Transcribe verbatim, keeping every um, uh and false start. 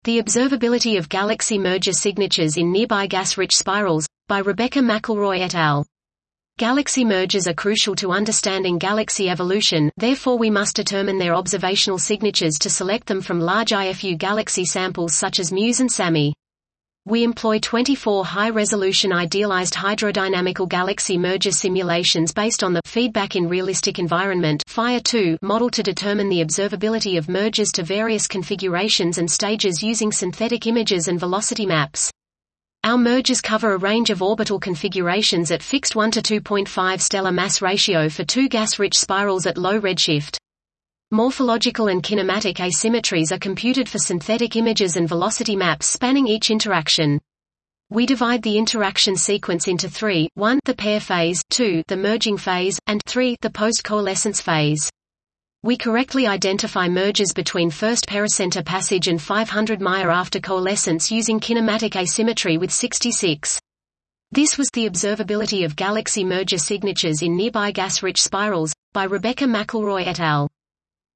The Observability of Galaxy Merger Signatures in Nearby Gas-Rich Spirals, by Rebecca McElroy et al. Galaxy mergers are crucial to understanding galaxy evolution, therefore we must determine their observational signatures to select them from large I F U galaxy samples such as MUSE and SAMI. We employ twenty-four high-resolution idealized hydrodynamical galaxy merger simulations based on the Feedback in Realistic Environment F I R two model to determine the observability of mergers to various configurations and stages using synthetic images and velocity maps. Our mergers cover a range of orbital configurations at fixed one to two point five stellar mass ratio for two gas-rich spirals at low redshift. Morphological and kinematic asymmetries are computed for synthetic images and velocity maps spanning each interaction. We divide the interaction sequence into three, one the pair phase, two the merging phase, and three the post-coalescence phase. We correctly identify mergers between first pericenter passage and five hundred Maya after coalescence using kinematic asymmetry with sixty-six. This was The Observability of Galaxy Merger Signatures in Nearby Gas-Rich Spirals, by Rebecca McElroy et al.